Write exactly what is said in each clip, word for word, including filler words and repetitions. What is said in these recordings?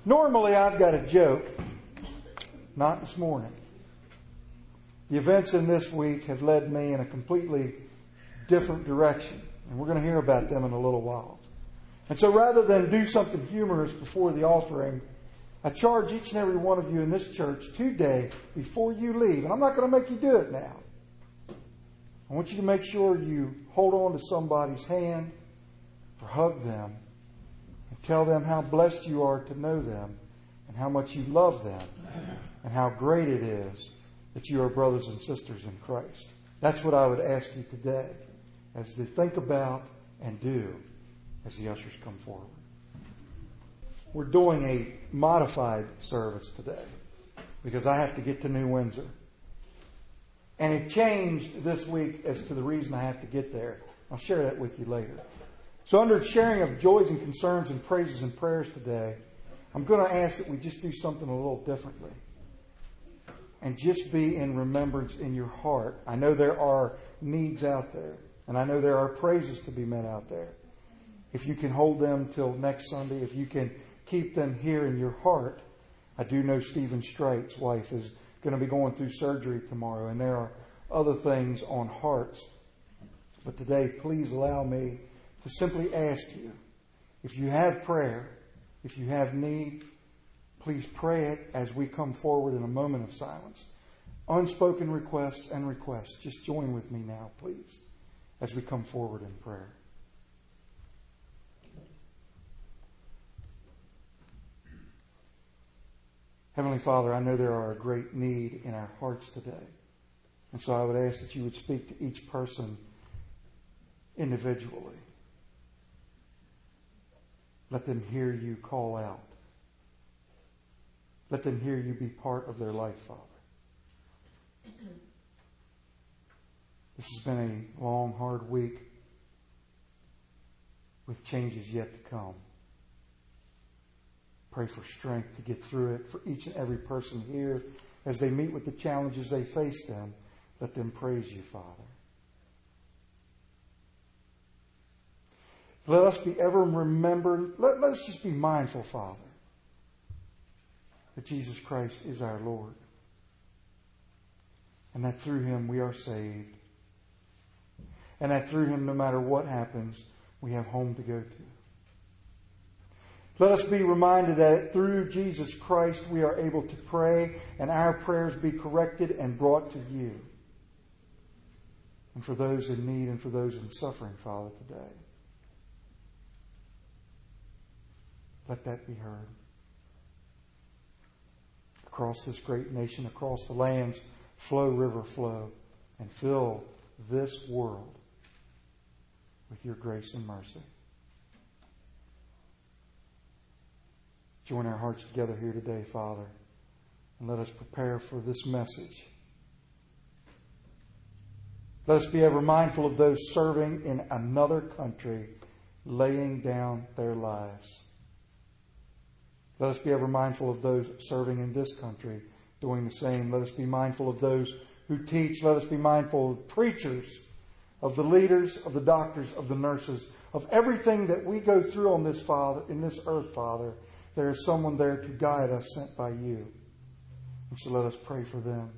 Normally I've got a joke. Not this morning. The events in this week have led me in a completely different direction. And we're going to hear about them in a little while. And so rather than do something humorous before the offering, I charge each and every one of you in this church today, before you leave, and I'm not going to make you do it now. I want you to make sure you hold on to somebody's hand or hug them and tell them how blessed you are to know them and how much you love them and how great it is that you are brothers and sisters in Christ. That's what I would ask you today as to think about and do as the ushers come forward. We're doing a modified service today because I have to get to New Windsor. And it changed this week as to the reason I have to get there. I'll share that with you later. So under sharing of joys and concerns and praises and prayers today, I'm going to ask that we just do something a little differently. And just be in remembrance in your heart. I know there are needs out there. And I know there are praises to be met out there. If you can hold them till next Sunday, if you can keep them here in your heart. I do know Stephen Straight's wife is going to be going through surgery tomorrow, and there are other things on hearts. But today, please allow me to simply ask you, if you have prayer, if you have need, please pray it as we come forward in a moment of silence. Unspoken requests and requests. Just join with me now, please, as we come forward in prayer. Heavenly Father, I know there are a great need in our hearts today. And so I would ask that you would speak to each person individually. Let them hear you call out. Let them hear you be part of their life, Father. This has been a long, hard week with changes yet to come. Pray for strength to get through it for each and every person here as they meet with the challenges they face them. Let them praise you, Father. Let us be ever remembering, let, let us just be mindful, Father, that Jesus Christ is our Lord and that through Him we are saved and that through Him, no matter what happens, we have home to go to. Let us be reminded that through Jesus Christ we are able to pray and our prayers be corrected and brought to you. And for those in need and for those in suffering, Father, today, let that be heard. Across this great nation, across the lands, flow, river, flow, and fill this world with your grace and mercy. Join our hearts together here today, Father, and let us prepare for this message. Let us be ever mindful of those serving in another country, laying down their lives. Let us be ever mindful of those serving in this country, doing the same. Let us be mindful of those who teach. Let us be mindful of preachers, of the leaders, of the doctors, of the nurses, of everything that we go through on this, Father, in this earth, Father. There is someone there to guide us, sent by you. And so let us pray for them.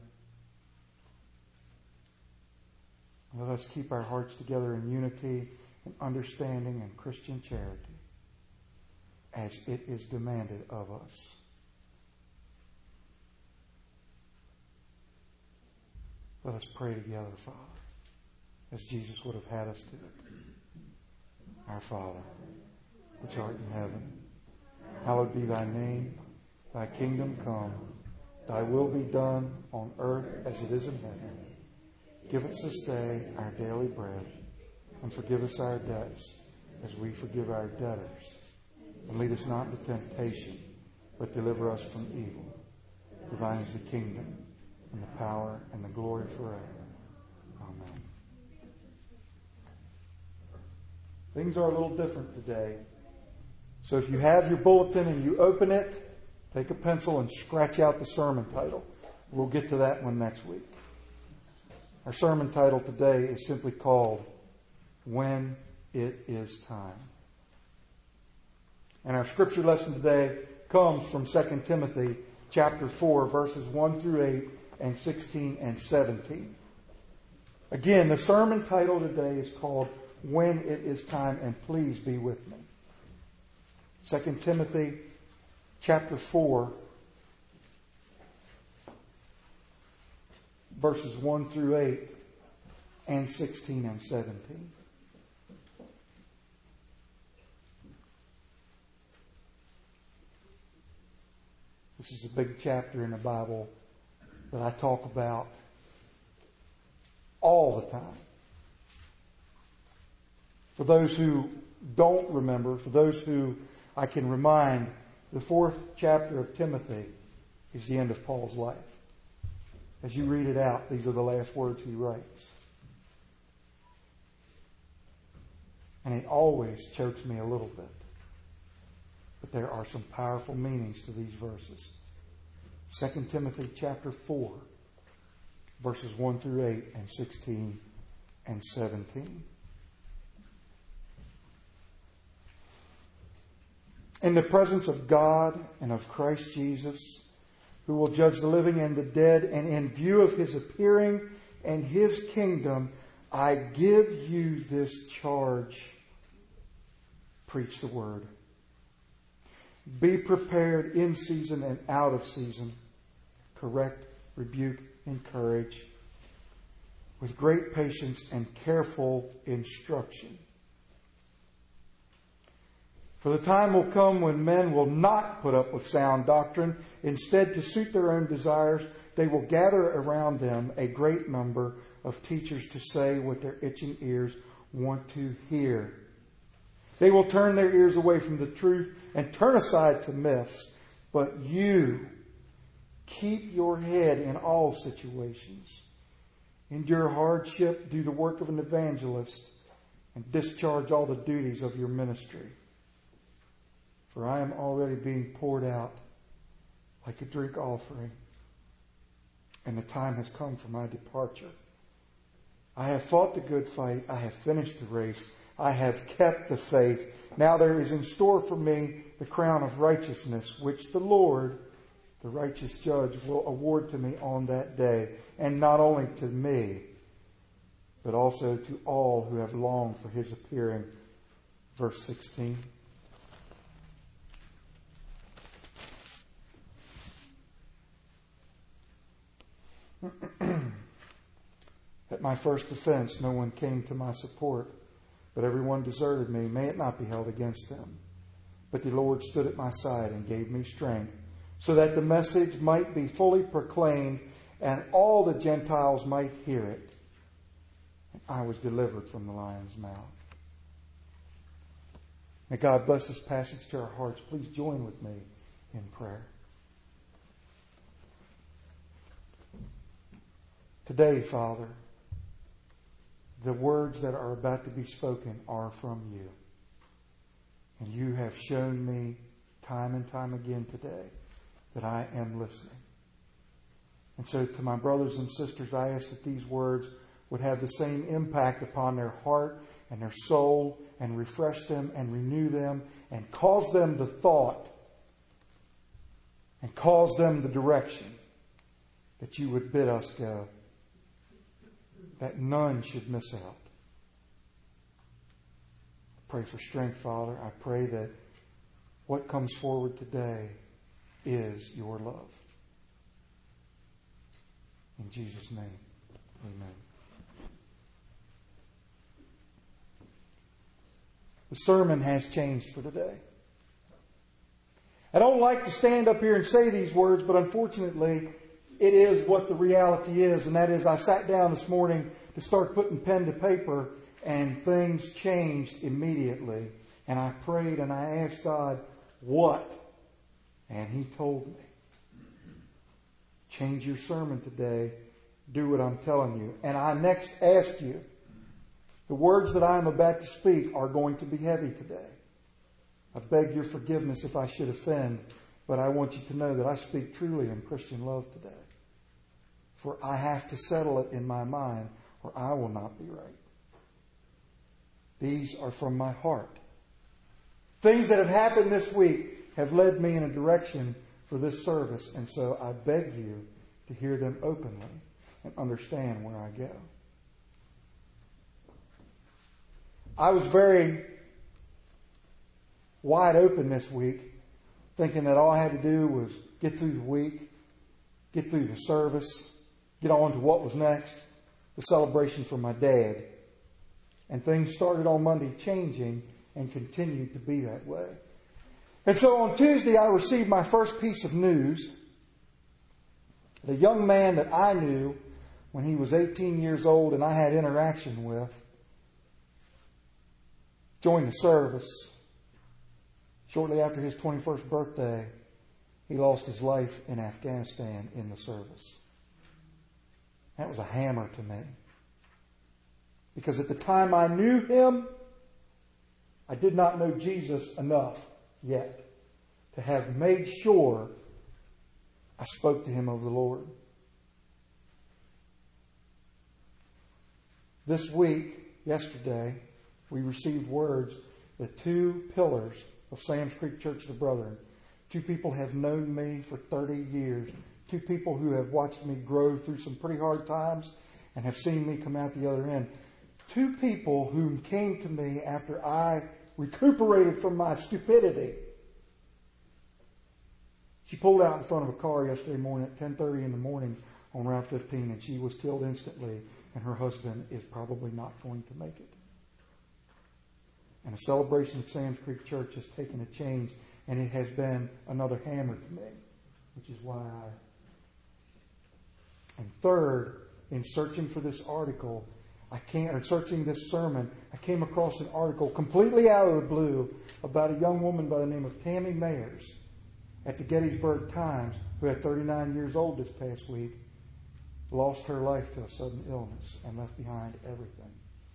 Let us keep our hearts together in unity and understanding and Christian charity as it is demanded of us. Let us pray together, Father, as Jesus would have had us do it. Our Father, which art in heaven, hallowed be thy name. Thy kingdom come. Thy will be done on earth as it is in heaven. Give us this day our daily bread, and forgive us our debts as we forgive our debtors. And lead us not into temptation, but deliver us from evil. For thine is the kingdom, and the power, and the glory forever. Amen. Things are a little different today. So if you have your bulletin and you open it, take a pencil and scratch out the sermon title. We'll get to that one next week. Our sermon title today is simply called, When It Is Time. And our scripture lesson today comes from Second Timothy chapter four, verses one through eight and sixteen and seventeen. Again, the sermon title today is called When It Is Time, and please be with me. Second Timothy chapter four, verses one through eight and sixteen and seventeen. This is a big chapter in the Bible that I talk about all the time. For those who don't remember, for those who I can remind, the fourth chapter of Timothy is the end of Paul's life. As you read it out, these are the last words he writes. And it always chokes me a little bit. But there are some powerful meanings to these verses. Second Timothy chapter four, verses one through eight and sixteen and seventeen. In the presence of God and of Christ Jesus, who will judge the living and the dead, and in view of His appearing and His kingdom, I give you this charge. Preach the word. Be prepared in season and out of season. Correct, rebuke, encourage. With great patience and careful instruction. For the time will come when men will not put up with sound doctrine. Instead, to suit their own desires, they will gather around them a great number of teachers to say what their itching ears want to hear. They will turn their ears away from the truth and turn aside to myths. But you, keep your head in all situations. Endure hardship, do the work of an evangelist, and discharge all the duties of your ministry. For I am already being poured out like a drink offering, and the time has come for my departure. I have fought the good fight. I have finished the race. I have kept the faith. Now there is in store for me the crown of righteousness, which the Lord, the righteous judge, will award to me on that day. And not only to me, but also to all who have longed for His appearing. Verse sixteen. At my first offense, no one came to my support, but everyone deserted me. May it not be held against them. But the Lord stood at my side and gave me strength, so that the message might be fully proclaimed and all the Gentiles might hear it. And I was delivered from the lion's mouth. May God bless this passage to our hearts. Please join with me in prayer. Today, Father, the words that are about to be spoken are from you. And you have shown me time and time again today that I am listening. And so to my brothers and sisters, I ask that these words would have the same impact upon their heart and their soul, and refresh them and renew them and cause them the thought and cause them the direction that you would bid us go, that none should miss out. I pray for strength, Father. I pray that what comes forward today is your love. In Jesus' name, amen. The sermon has changed for today. I don't like to stand up here and say these words, but unfortunately, it is what the reality is. And that is, I sat down this morning to start putting pen to paper, and things changed immediately. And I prayed and I asked God, what? And He told me, change your sermon today. Do what I'm telling you. And I next ask you, the words that I am about to speak are going to be heavy today. I beg your forgiveness if I should offend, but I want you to know that I speak truly in Christian love today. For I have to settle it in my mind, or I will not be right. These are from my heart. Things that have happened this week have led me in a direction for this service, and so I beg you to hear them openly and understand where I go. I was very wide open this week, thinking that all I had to do was get through the week, get through the service, get on to what was next, the celebration for my dad. And things started on Monday changing and continued to be that way. And so on Tuesday, I received my first piece of news. The young man that I knew when he was eighteen years old and I had interaction with joined the service. Shortly after his twenty-first birthday, he lost his life in Afghanistan in the service. That was a hammer to me. Because at the time I knew him, I did not know Jesus enough yet to have made sure I spoke to him of the Lord. This week, yesterday, we received words that two pillars of Sam's Creek Church of the Brethren, two people have known me for thirty years, two people who have watched me grow through some pretty hard times and have seen me come out the other end. Two people who came to me after I recuperated from my stupidity. She pulled out in front of a car yesterday morning at ten thirty in the morning on Route fifteen, and she was killed instantly, and her husband is probably not going to make it. And a celebration at Sam's Creek Church has taken a change, and it has been another hammer to me, which is why I... And third, in searching for this article, I can't, or searching this sermon, I came across an article completely out of the blue about a young woman by the name of Tammy Mayers at the Gettysburg Times, who at thirty-nine years old this past week, lost her life to a sudden illness and left behind everything.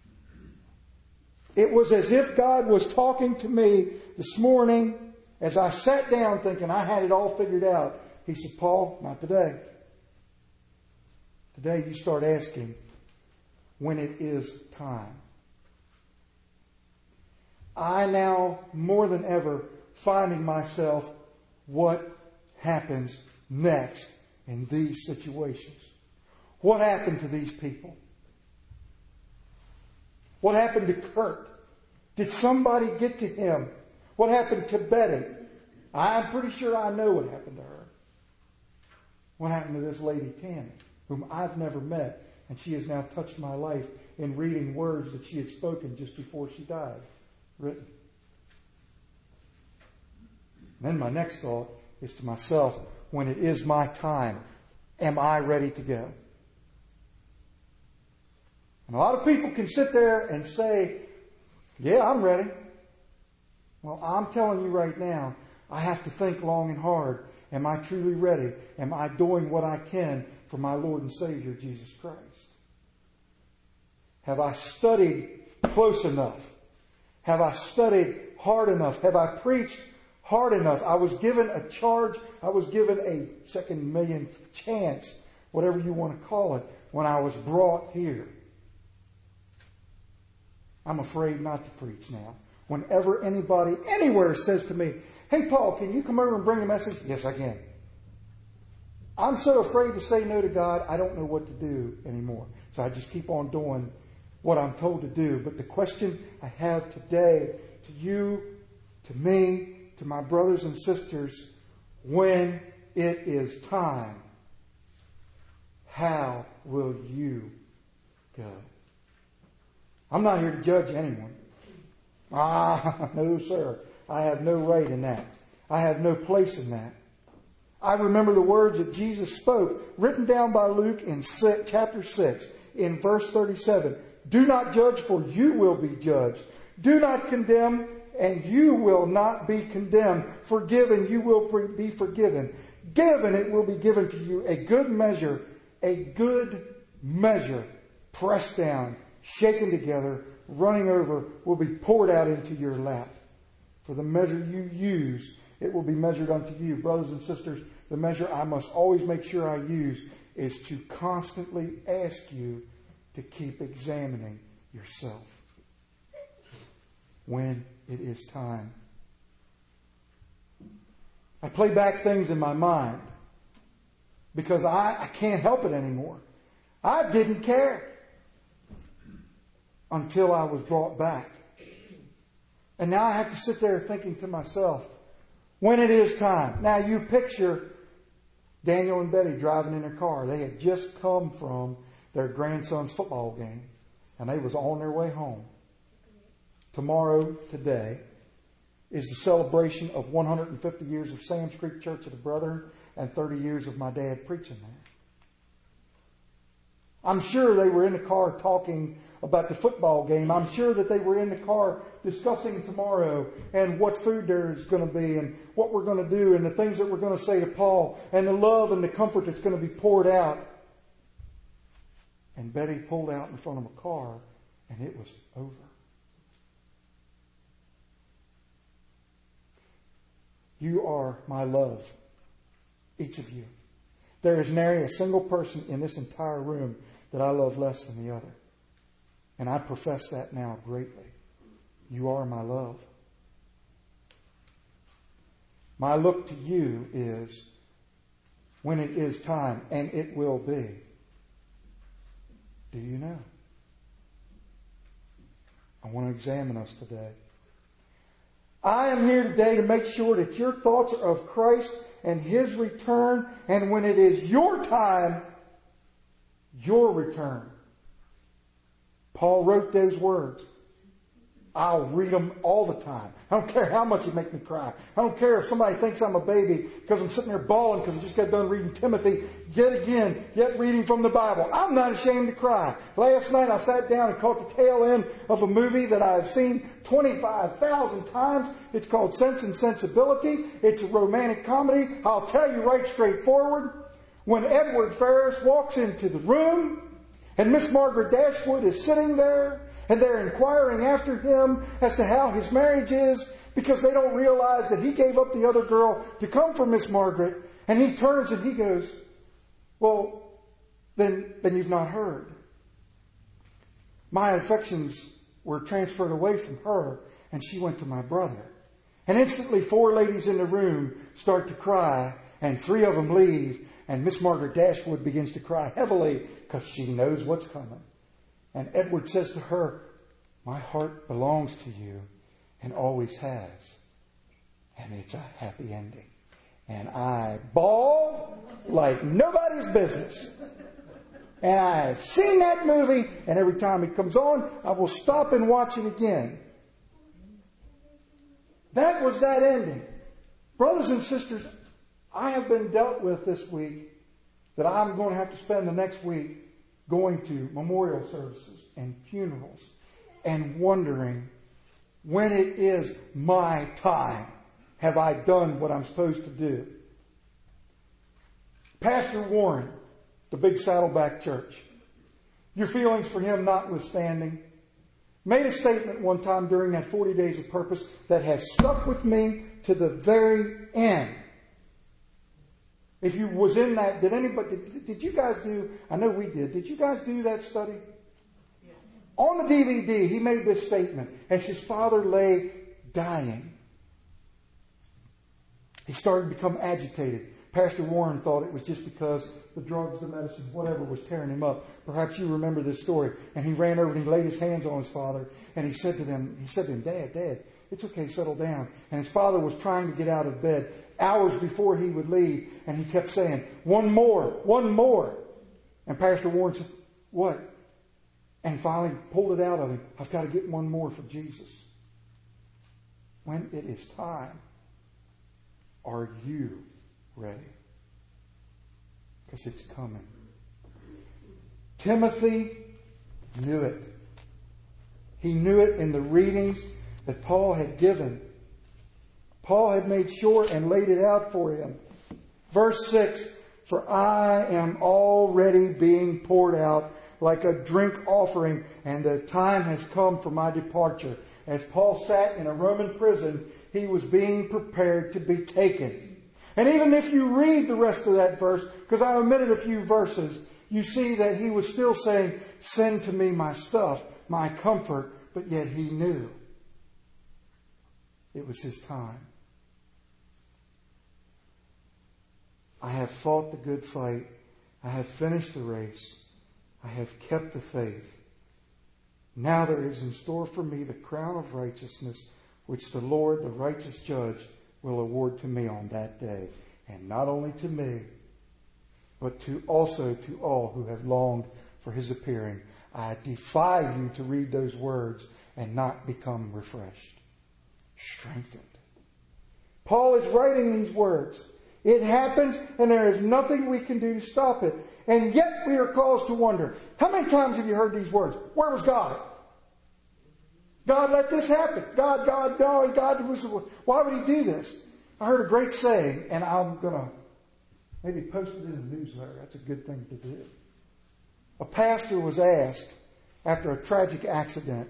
It was as if God was talking to me this morning as I sat down thinking I had it all figured out. He said, Paul, not today. Today you start asking when it is time. I now, more than ever, finding myself what happens next in these situations. What happened to these people? What happened to Kurt? Did somebody get to him? What happened to Betty? I'm pretty sure I know what happened to her. What happened to this lady Tammy, whom I've never met, and she has now touched my life in reading words that she had spoken just before she died, written. And then my next thought is to myself, when it is my time, am I ready to go? And a lot of people can sit there and say, yeah, I'm ready. Well, I'm telling you right now, I have to think long and hard. Am I truly ready? Am I doing what I can for my Lord and Savior, Jesus Christ? Have I studied close enough? Have I studied hard enough? Have I preached hard enough? I was given a charge. I was given a second millionth chance, whatever you want to call it, when I was brought here. I'm afraid not to preach now. Whenever anybody anywhere says to me, hey, Paul, can you come over and bring a message? Yes, I can. I'm so afraid to say no to God, I don't know what to do anymore. So I just keep on doing what I'm told to do. But the question I have today to you, to me, to my brothers and sisters, when it is time, how will you go? I'm not here to judge anyone. Ah, no, sir. I have no right in that. I have no place in that. I remember the words that Jesus spoke, written down by Luke in chapter six, in verse thirty-seven. Do not judge, for you will be judged. Do not condemn, and you will not be condemned. Forgive, and you will be forgiven. Give, and it will be given to you. A good measure, a good measure, pressed down, shaken together, running over, will be poured out into your lap. For the measure you use, it will be measured unto you. Brothers and sisters, the measure I must always make sure I use is to constantly ask you to keep examining yourself. When it is time. I play back things in my mind because I, I can't help it anymore. I didn't care until I was brought back. And now I have to sit there thinking to myself, when it is time. Now you picture Daniel and Betty driving in their car. They had just come from their grandson's football game, and they was on their way home. Tomorrow, today, is the celebration of one hundred fifty years of Sam's Creek Church of the Brethren and thirty years of my dad preaching there. I'm sure they were in the car talking about the football game. I'm sure that they were in the car discussing tomorrow and what food there is going to be and what we're going to do and the things that we're going to say to Paul and the love and the comfort that's going to be poured out. And Betty pulled out in front of a car and it was over. You are my love, each of you. There is nary a single person in this entire room that I love less than the other. And I profess that now greatly. You are my love. My look to you is when it is time, and it will be. Do you know? I want to examine us today. I am here today to make sure that your thoughts are of Christ and His return, and when it is your time, your return. Paul wrote those words. I'll read them all the time. I don't care how much it makes me cry. I don't care if somebody thinks I'm a baby because I'm sitting there bawling because I just got done reading Timothy yet again, yet reading from the Bible. I'm not ashamed to cry. Last night I sat down and caught the tail end of a movie that I've seen twenty-five thousand times. It's called Sense and Sensibility. It's a romantic comedy. I'll tell you right straightforward. When Edward Ferrars walks into the room and Miss Margaret Dashwood is sitting there and they're inquiring after him as to how his marriage is because they don't realize that he gave up the other girl to come for Miss Margaret, and he turns and he goes, well, then, then you've not heard. My affections were transferred away from her and she went to my brother. And instantly four ladies in the room start to cry and three of them leave. And Miss Margaret Dashwood begins to cry heavily because she knows what's coming. And Edward says to her, my heart belongs to you and always has. And it's a happy ending. And I bawl like nobody's business. And I've seen that movie, and every time it comes on, I will stop and watch it again. That was that ending. Brothers and sisters, I have been dealt with this week that I'm going to have to spend the next week going to memorial services and funerals and wondering, when it is my time, have I done what I'm supposed to do? Pastor Warren, the Big Saddleback Church, your feelings for him notwithstanding, made a statement one time during that forty days of purpose that has stuck with me to the very end. If you was in that, did anybody, did, did you guys do, I know we did, did you guys do that study? Yes. On the D V D, he made this statement as his father lay dying. He started to become agitated. Pastor Warren thought it was just because the drugs, the medicine, whatever was tearing him up. Perhaps you remember this story. And he ran over and he laid his hands on his father and he said to them, he said to him, Dad, Dad, it's okay, settle down. And his father was trying to get out of bed hours before he would leave. And he kept saying, one more, one more. And Pastor Warren said, what? And finally pulled it out of him. I've got to get one more for Jesus. When it is time, are you ready? Because it's coming. Timothy knew it. He knew it in the readings that Paul had given. Paul had made sure and laid it out for him. Verse six, for I am already being poured out like a drink offering, and the time has come for my departure. As Paul sat in a Roman prison, he was being prepared to be taken. And even if you read the rest of that verse, because I omitted a few verses, you see that he was still saying, send to me my stuff, my comfort, but yet he knew it was his time. I have fought the good fight. I have finished the race. I have kept the faith. Now there is in store for me the crown of righteousness, which the Lord, the righteous judge, will award to me on that day. And not only to me, but to also to all who have longed for his appearing. I defy you to read those words and not become refreshed, strengthened. Paul is writing these words. It happens, and there is nothing we can do to stop it. And yet we are caused to wonder, how many times have you heard these words? Where was God? God let this happen. God, God, God, God was, why would he do this? I heard a great saying, and I'm going to maybe post it in the newsletter. That's a good thing to do. A pastor was asked after a tragic accident,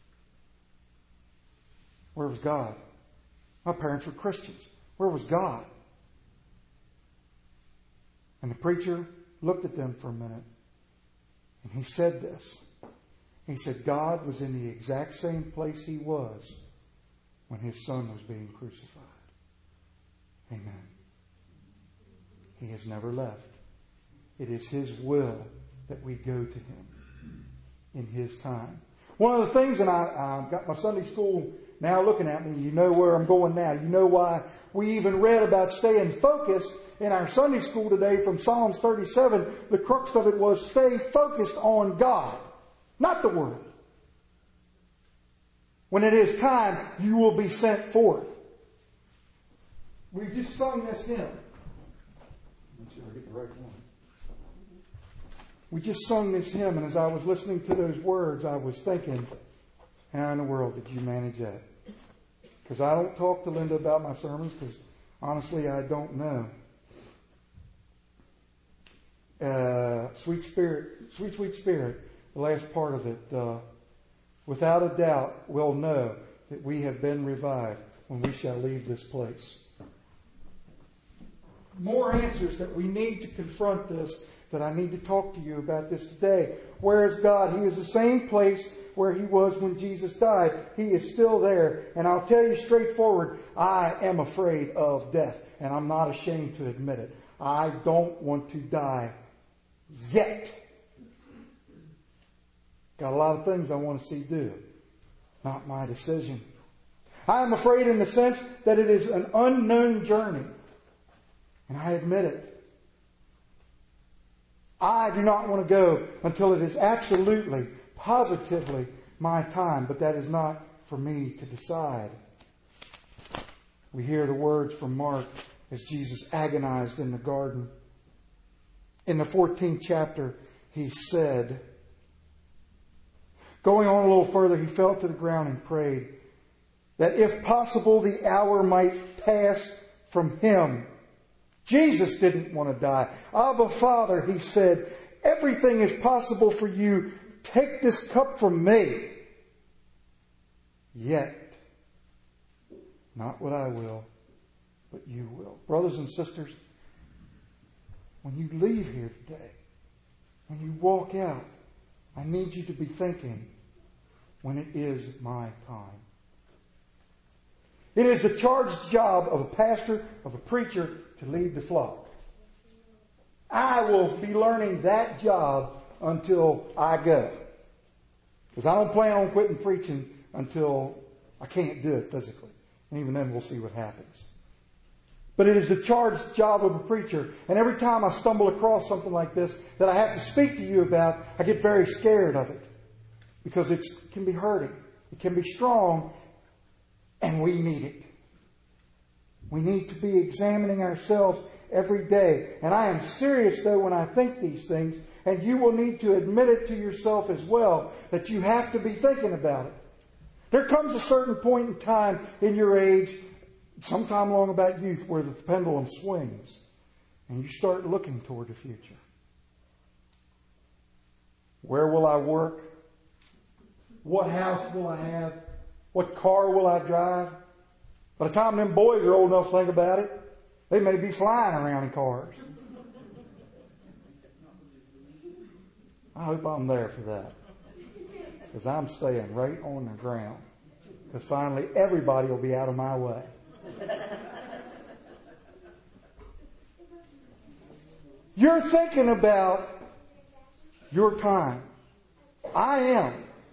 where was God? My parents were Christians. Where was God? And the preacher looked at them for a minute, and he said this. He said, God was in the exact same place he was when his son was being crucified. Amen. He has never left. It is his will that we go to him in his time. One of the things, and I, I've got my Sunday school now looking at me, you know where I'm going now. You know why we even read about staying focused in our Sunday school today from Psalms thirty-seven. The crux of it was stay focused on God, not the world. When it is time, you will be sent forth. We just sung this hymn. Make sure I get the right one. We just sung this hymn, and as I was listening to those words, I was thinking, how in the world did you manage that? Because I don't talk to Linda about my sermons, because honestly, I don't know. Uh, sweet Spirit, sweet, sweet Spirit, the last part of it, uh, without a doubt, we'll know that we have been revived when we shall leave this place. More answers that we need to confront this, that I need to talk to you about this today. Where is God? He is the same place where he was when Jesus died. He is still there. And I'll tell you straightforward, I am afraid of death. And I'm not ashamed to admit it. I don't want to die yet. Got a lot of things I want to see do. Not my decision. I am afraid in the sense that it is an unknown journey. And I admit it. I do not want to go until it is absolutely, positively my time. But that is not for me to decide. We hear the words from Mark as Jesus agonized in the garden. In the fourteenth chapter, he said, going on a little further, he fell to the ground and prayed that if possible the hour might pass from him. Jesus didn't want to die. Abba, Father, he said, everything is possible for you. Take this cup from me. Yet, not what I will, but you will. Brothers and sisters, when you leave here today, when you walk out, I need you to be thinking, when it is my time. It is the charged job of a pastor, of a preacher, to lead the flock. I will be learning that job until I go. Because I don't plan on quitting preaching until I can't do it physically. And even then we'll see what happens. But it is the charged job of a preacher. And every time I stumble across something like this that I have to speak to you about, I get very scared of it. Because it can be hurting. It can be strong. And we need it. We need to be examining ourselves every day. And I am serious, though, when I think these things. And you will need to admit it to yourself as well, that you have to be thinking about it. There comes a certain point in time in your age, sometime along about youth, where the pendulum swings. And you start looking toward the future. Where will I work? What house will I have? What car will I drive? By the time them boys are old enough to think about it, they may be flying around in cars. I hope I'm there for that. Because I'm staying right on the ground. Because finally everybody will be out of my way. You're thinking about your time. I am.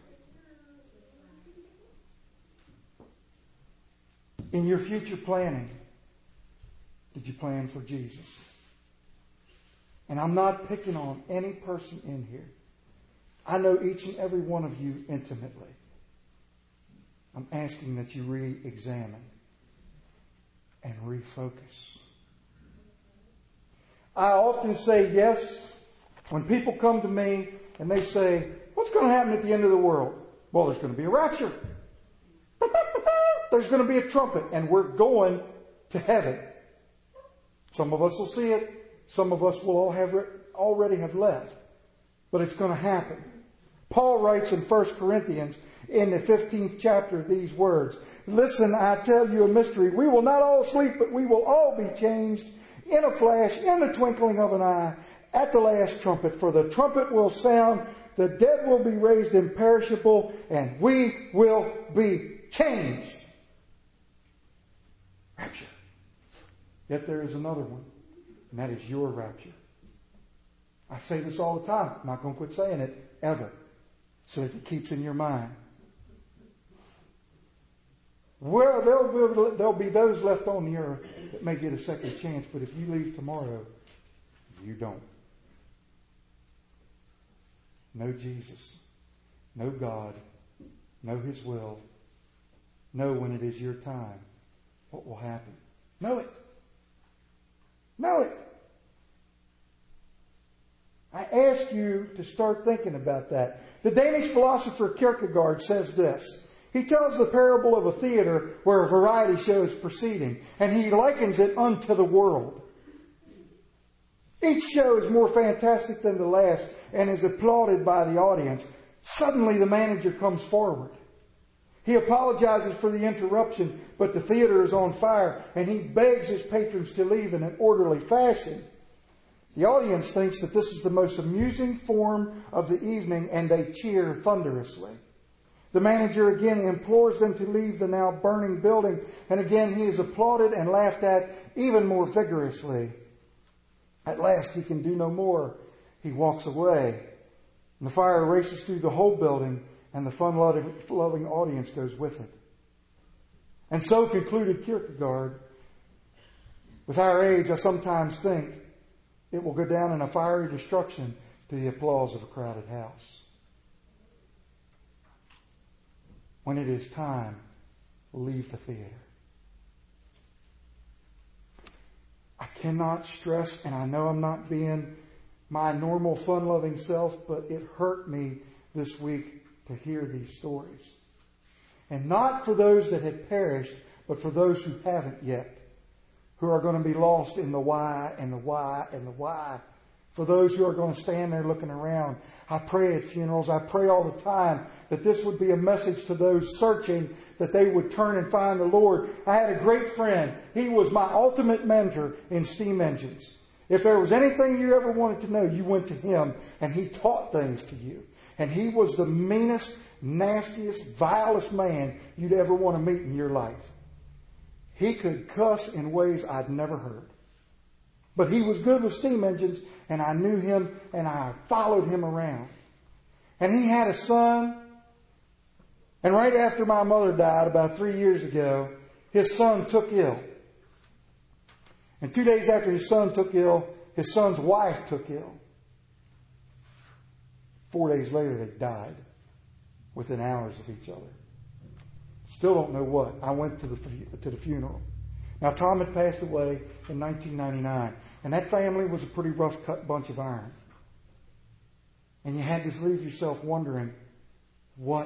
In your future planning, did you plan for Jesus? And I'm not picking on any person in here. I know each and every one of you intimately. I'm asking that you re-examine and refocus. I often say yes when people come to me and they say, what's going to happen at the end of the world? Well, there's going to be a rapture. There's going to be a trumpet, and we're going to heaven. Some of us will see it. Some of us will all have already have left. But it's going to happen. Paul writes in First Corinthians in the fifteenth chapter these words. Listen, I tell you a mystery. We will not all sleep, but we will all be changed in a flash, in the twinkling of an eye, at the last trumpet. For the trumpet will sound, the dead will be raised imperishable, and we will be changed. Rapture. Yet there is another one, and that is your rapture. I say this all the time. I'm not going to quit saying it ever, so that it keeps in your mind. Well, there'll be, there'll be those left on the earth that may get a second chance, but if you leave tomorrow, you don't. Know Jesus. Know God. Know His will. Know when it is your time what will happen. Know it. Know it. I ask you to start thinking about that. The Danish philosopher Kierkegaard says this. He tells the parable of a theater where a variety show is proceeding, and he likens it unto the world. Each show is more fantastic than the last and is applauded by the audience. Suddenly the manager comes forward. He apologizes for the interruption, but the theater is on fire, and he begs his patrons to leave in an orderly fashion. The audience thinks that this is the most amusing form of the evening, and they cheer thunderously. The manager again implores them to leave the now burning building, and again he is applauded and laughed at even more vigorously. At last he can do no more. He walks away, and the fire races through the whole building, and the fun-loving audience goes with it. And so concluded Kierkegaard, with our age, I sometimes think it will go down in a fiery destruction to the applause of a crowded house. When it is time, we'll leave the theater. I cannot stress, and I know I'm not being my normal fun-loving self, but it hurt me this week to hear these stories. And not for those that had perished, but for those who haven't yet, who are going to be lost in the why and the why and the why. For those who are going to stand there looking around. I pray at funerals, I pray all the time that this would be a message to those searching, that they would turn and find the Lord. I had a great friend. He was my ultimate mentor in steam engines. If there was anything you ever wanted to know, you went to him, and he taught things to you. And he was the meanest, nastiest, vilest man you'd ever want to meet in your life. He could cuss in ways I'd never heard. But he was good with steam engines, and I knew him, and I followed him around. And he had a son, and right after my mother died, about three years ago, his son took ill. And two days after his son took ill, his son's wife took ill. Four days later, they died within hours of each other. Still don't know what. I went to the to the funeral. Now, Tom had passed away in nineteen ninety-nine, and that family was a pretty rough cut bunch of iron. And you had to leave yourself wondering, what?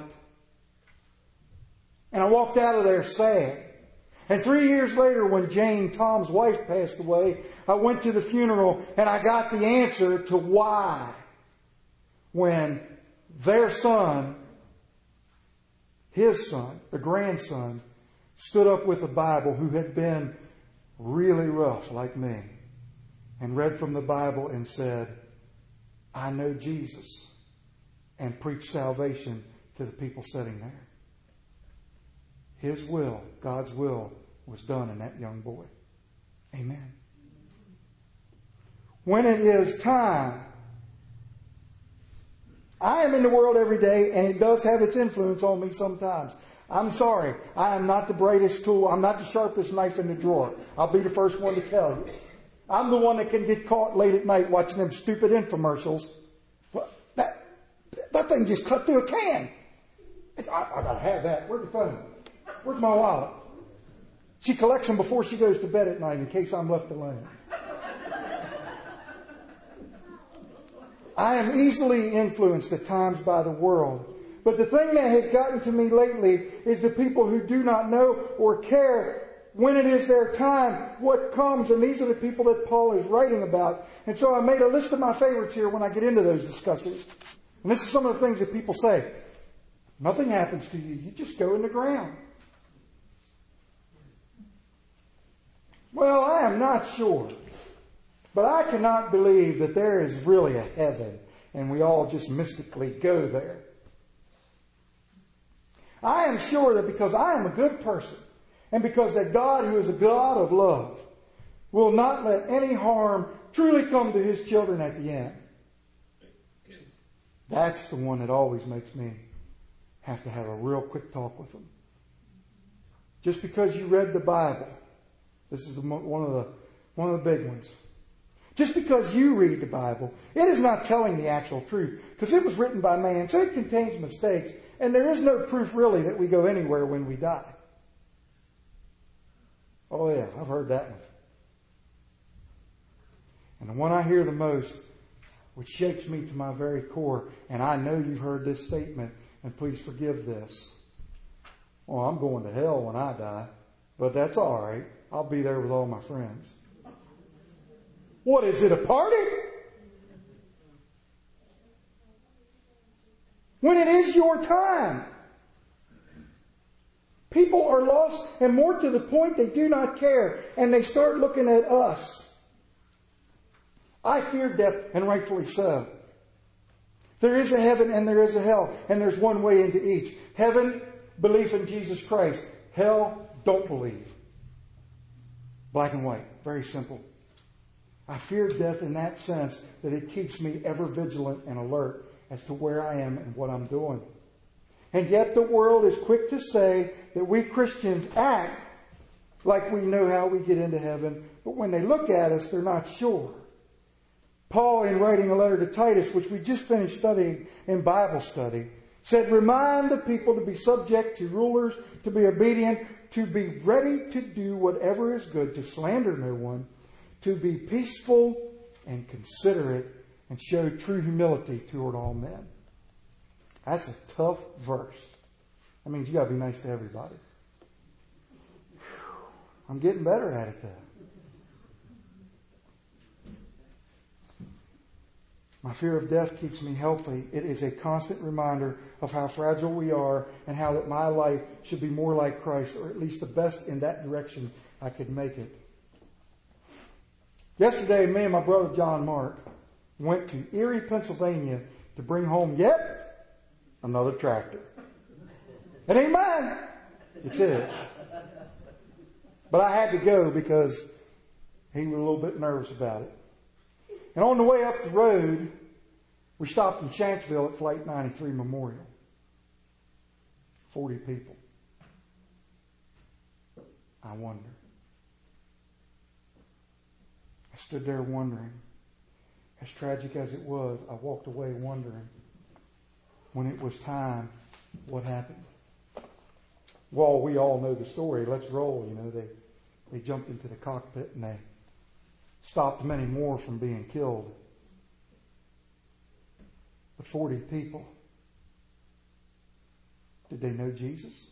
And I walked out of there sad. And three years later, when Jane, Tom's wife, passed away, I went to the funeral, and I got the answer to why. When their son, his son, the grandson, stood up with the Bible, who had been really rough like me, and read from the Bible and said, I know Jesus, and preached salvation to the people sitting there. His will, God's will, was done in that young boy. Amen. when it is time. I am in the world every day, and it does have its influence on me sometimes. I'm sorry. I am not the brightest tool. I'm not the sharpest knife in the drawer. I'll be the first one to tell you. I'm the one that can get caught late at night watching them stupid infomercials. Well, that, that thing just cut through a can. I, I gotta have that. Where's the phone? Where's my wallet? She collects them before she goes to bed at night in case I'm left alone. I am easily influenced at times by the world. But the thing that has gotten to me lately is the people who do not know or care when it is their time, what comes. And these are the people that Paul is writing about. And so I made a list of my favorites here when I get into those discussions. And this is some of the things that people say. Nothing happens to you. You just go in the ground. Well, I am not sure. But I cannot believe that there is really a heaven and we all just mystically go there. I am sure that because I am a good person and because that God, who is a God of love, will not let any harm truly come to His children at the end. That's the one that always makes me have to have a real quick talk with them. Just because you read the Bible, this is the, one of the one of the big ones. Just because you read the Bible, it is not telling the actual truth. Because it was written by man, so it contains mistakes. And there is no proof really that we go anywhere when we die. Oh yeah, I've heard that one. And the one I hear the most, which shakes me to my very core, and I know you've heard this statement, and please forgive this. Well, I'm going to hell when I die, but that's all right. I'll be there with all my friends. What is it, a party? When it is your time. People are lost, and more to the point, they do not care, and they start looking at us. I fear death, and rightfully so. There is a heaven and there is a hell, and there's one way into each. Heaven, belief in Jesus Christ. Hell, don't believe. Black and white. Very simple. I fear death in that sense that it keeps me ever vigilant and alert as to where I am and what I'm doing. And yet the world is quick to say that we Christians act like we know how we get into heaven, but when they look at us, they're not sure. Paul, in writing a letter to Titus, which we just finished studying in Bible study, said, remind the people to be subject to rulers, to be obedient, to be ready to do whatever is good, to slander no one, to be peaceful and considerate, and show true humility toward all men. That's a tough verse. That means you got to be nice to everybody. Whew. I'm getting better at it, though. My fear of death keeps me healthy. It is a constant reminder of how fragile we are and how that my life should be more like Christ, or at least the best in that direction I could make it. Yesterday, me and my brother John Mark went to Erie, Pennsylvania to bring home yet another tractor. It ain't mine. It's his. But I had to go because he was a little bit nervous about it. And on the way up the road, we stopped in Shanksville at Flight ninety-three Memorial. Forty people. I wonder. I stood there wondering. As tragic as it was, I walked away wondering. When it was time, what happened? Well, we all know the story. Let's roll. You know, they, they jumped into the cockpit and they stopped many more from being killed. The forty people, did they know Jesus?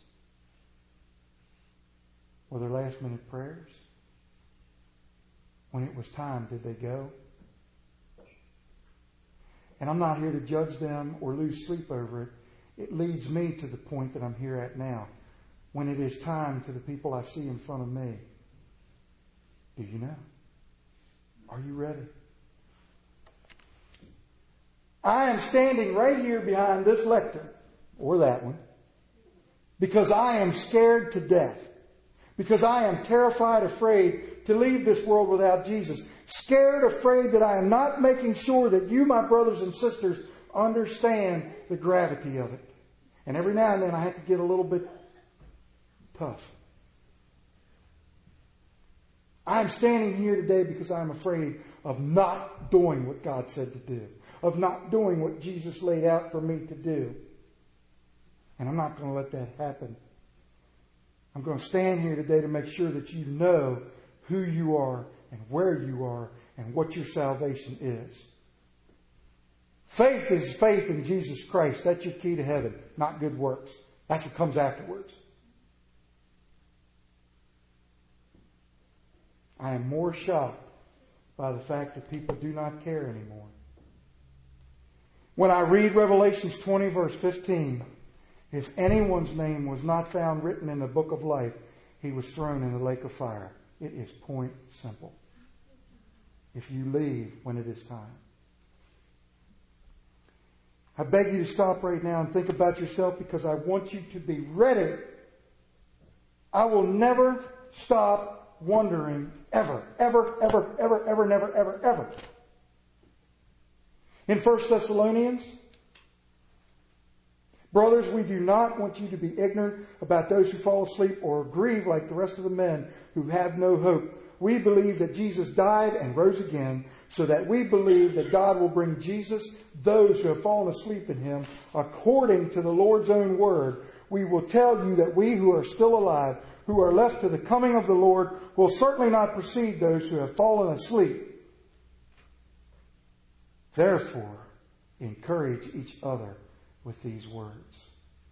Were there last minute prayers? When it was time, did they go? And I'm not here to judge them or lose sleep over it. It leads me to the point that I'm here at now. When it is time, to the people I see in front of me, do you know? Are you ready? I am standing right here behind this lectern, or that one, because I am scared to death. Because I am terrified, afraid to leave this world without Jesus. Scared, afraid that I am not making sure that you, my brothers and sisters, understand the gravity of it. And every now and then I have to get a little bit tough. I'm standing here today because I'm afraid of not doing what God said to do. Of not doing what Jesus laid out for me to do. And I'm not going to let that happen. I'm going to stand here today to make sure that you know who you are and where you are and what your salvation is. Faith is faith in Jesus Christ. That's your key to heaven, not good works. That's what comes afterwards. I am more shocked by the fact that people do not care anymore. When I read Revelations twenty, verse fifteen, if anyone's name was not found written in the book of life, he was thrown in the lake of fire. It is point simple. If you leave when it is time. I beg you to stop right now and think about yourself, because I want you to be ready. I will never stop wondering ever, ever, ever, ever, ever, never, ever, ever. In First Thessalonians, brothers, we do not want you to be ignorant about those who fall asleep or grieve like the rest of the men who have no hope. We believe that Jesus died and rose again, so that we believe that God will bring Jesus, those who have fallen asleep in Him, according to the Lord's own word. We will tell you that we who are still alive, who are left to the coming of the Lord, will certainly not precede those who have fallen asleep. Therefore, encourage each other with these words.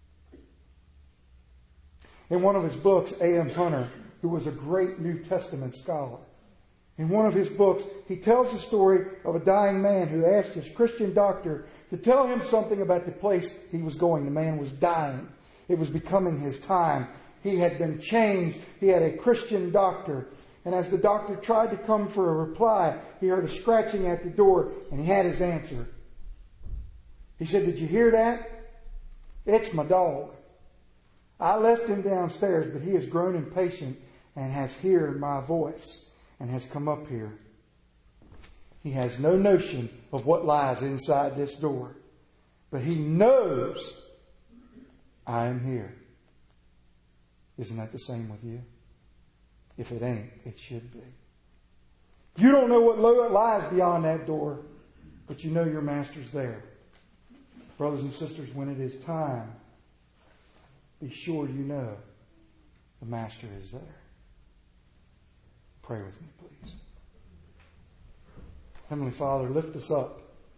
In one of his books, A M Hunter, who was a great New Testament scholar, in one of his books, he tells the story of a dying man who asked his Christian doctor to tell him something about the place he was going. The man was dying. It was becoming his time. He had been changed. He had a Christian doctor. And as the doctor tried to come for a reply, he heard a scratching at the door, and he had his answer. He said, "Did you hear that? It's my dog. I left him downstairs, but he has grown impatient and has heard my voice and has come up here. He has no notion of what lies inside this door, but he knows I am here." Isn't that the same with you? If it ain't, it should be. You don't know what lies beyond that door, but you know your Master's there. Brothers and sisters, when it is time, be sure you know the Master is there. Pray with me, please. Heavenly Father, lift us up.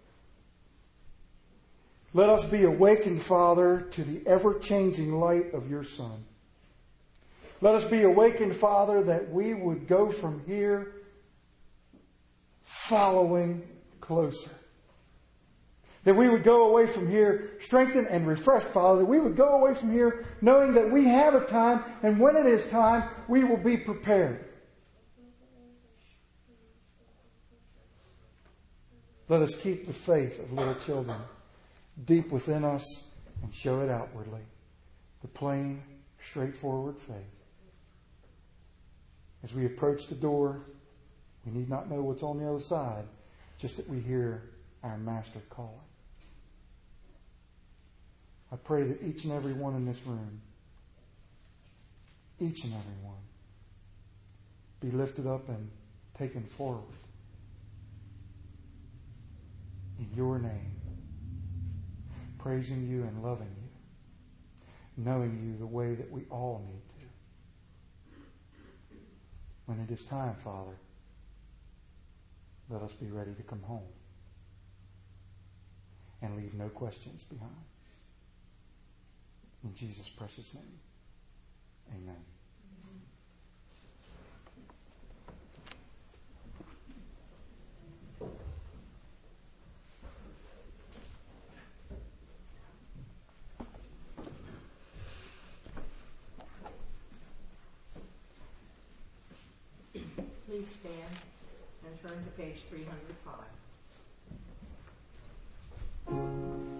Let us be awakened, Father, to the ever-changing light of your Son. Let us be awakened, Father, that we would go from here following closer. That we would go away from here strengthened and refreshed, Father. That we would go away from here knowing that we have a time, and when it is time, we will be prepared. Let us keep the faith of little children deep within us and show it outwardly. The plain, straightforward faith. As we approach the door, we need not know what's on the other side, just that we hear our Master calling. I pray that each and every one in this room, each and every one, be lifted up and taken forward in your name, praising you and loving you, knowing you the way that we all need to. When it is time, Father, let us be ready to come home and leave no questions behind. In Jesus' precious name, amen. Please stand and turn to page three hundred five.